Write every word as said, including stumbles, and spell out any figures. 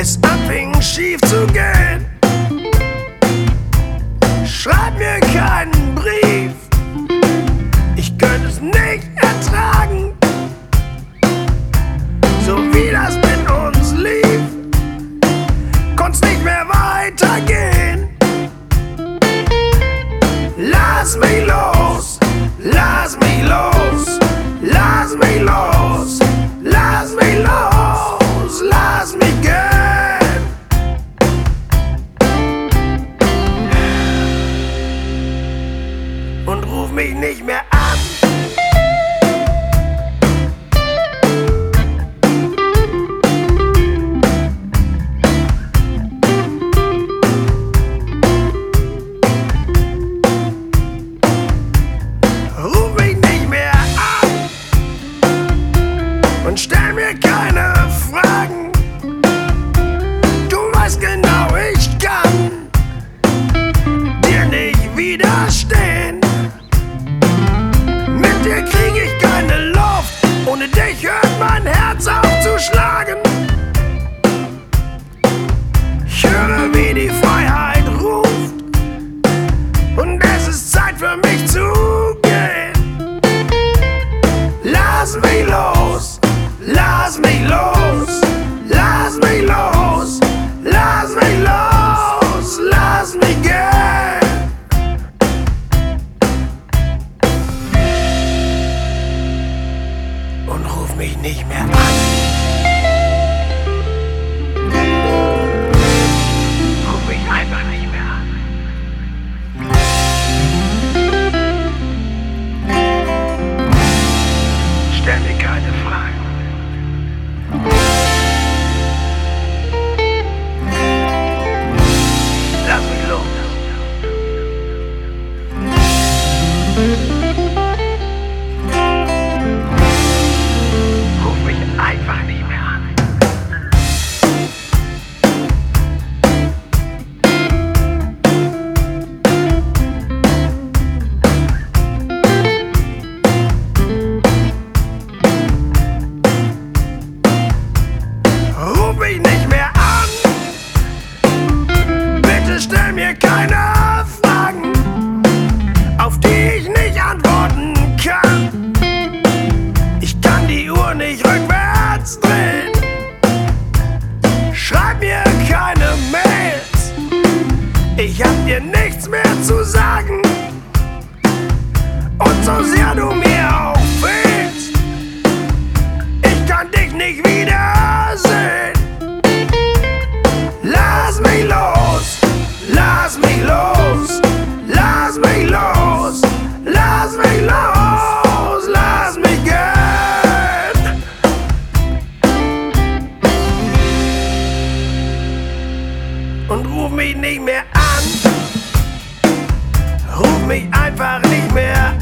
es anfing schief zu gehen. Schreib mir keinen Brief, ich könnte es nicht ertragen, so wie das mit uns lief, konnt's nicht mehr weitergehen. Lass mich los, lass mich los, lass mich los, lass mich los, lass mich gehen. Und ruf mich nicht mehr an. Ruf mich nicht mehr an und stell mir keine Fragen. Du weißt genau, ich kann dir nicht widerstehen. Mit dir krieg ich keine Luft, ohne dich hört mein Herz auf zu schlagen. Ich höre, wie die Freiheit ruft, und es ist Zeit für mich zu gehen. Lass mich los, lass mich los, lass mich los, lass mich los, lass mich gehen. Und ruf mich nicht mehr an. Ruf mich einfach nicht mehr an. Stell mir keine Fragen. Lass mich los. Ruf mich einfach nicht mehr an. Ruf mich nicht mehr an. Bitte stell mir keine Fragen, auf die ich nicht antworten kann. Ich kann die Uhr nicht rückwärts drehen. Schreib mir keine Mails, ich hab dir nichts mehr zu sagen. Und so sehr du mir auch fehlst, ich kann dich nicht wiedersehen. Lass mich los, lass mich los, lass mich los, lass mich los, lass mich gehen. Und ruf mich nicht mehr an, ruf mich einfach nicht mehr